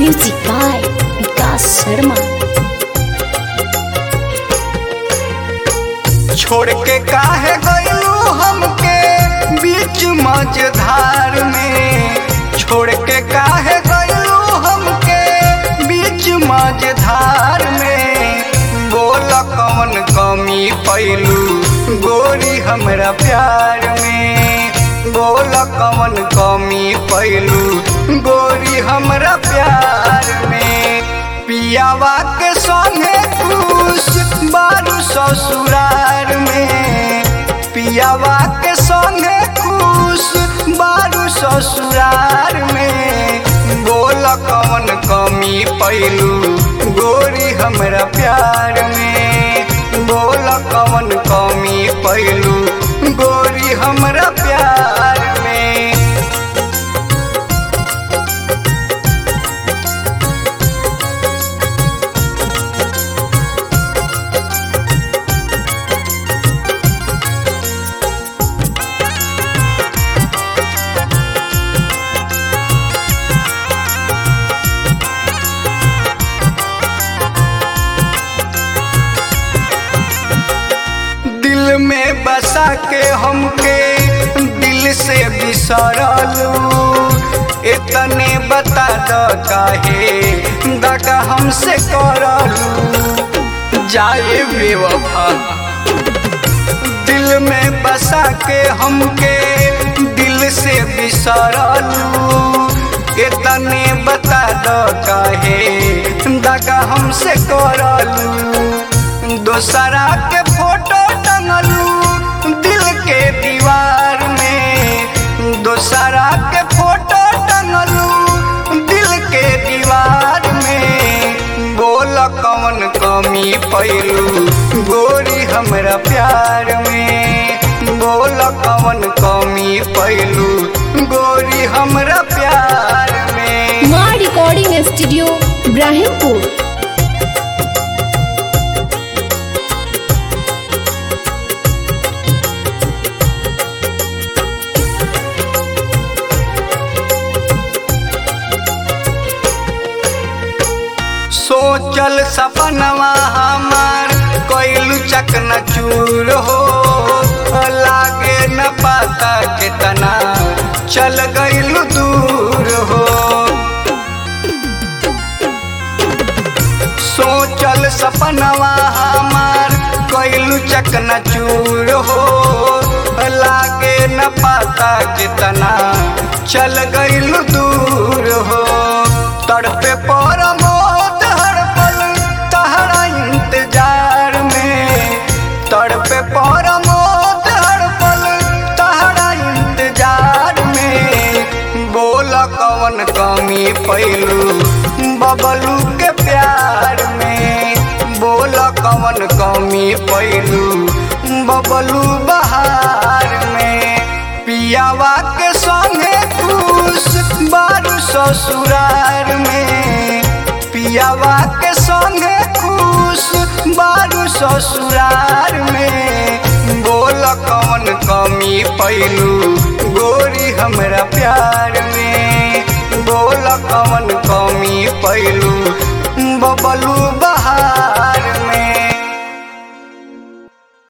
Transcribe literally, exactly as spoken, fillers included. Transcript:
Music by विकास शर्मा। छोड़ के काहे गइलू हमके बीच मझधार में, छोड़ के काहे गइलू हमके बीच मझधार में। बोल कौन कमी पैलू गोरी हमरा प्यार में, बोल कौन कमी पैलू गोरी हमरा प्यार में। पियावा के संगे खुश बारू ससुरार में, पियावा के संगे खुश बारू ससुरार में। बोल कौन कमी पैलू गोरी हमरा प्यार में, बोल कौन कमी पैलू गोरी हमरा प्यार में। दिल में बसा के हमके दिल से बिसरलू, इतने बता द काहे दगा हमसे करलू। जाए बेवफा दिल में बसा के हमके दिल से बिसरलू, इतने बता द काहे दगा हमसे करलू। दोसरा के फोटो टंगलू दिल के दीवार में, दोसरा के फोटो टंगलू दिल के दीवार में। बोल कौन कमी पैलू गोरी हमरा प्यार में, बोल कौन कमी पैलू गोरी हमरा प्यार में। माँ रिकॉर्डिंग स्टूडियो इब्राहिमपुर। सोचल सपनवा हमार कोइलू चकनाचूर हो, लागे न पता कितना चल गइलू दूर हो। सोचल सपनवा हमार कोइलू चकनाचूर हो, लागे न पता कितना चल गइलू दूर हो। तड़पे पर तड़पे पर मौत हर पल तहरा इंतजार में। बोल कौन कमी पैलू बबलू के प्यार में, बोल कौन कमी पैलू बबलू बहार में। पियावा के संगे खुश बारू ससुरार में, पियावा के संगे खुश बारू ससुरार में। बोल कौन कमी पैलू गोरी हमरा प्यार में, बोल कौन कमी पैलू बबलू बहार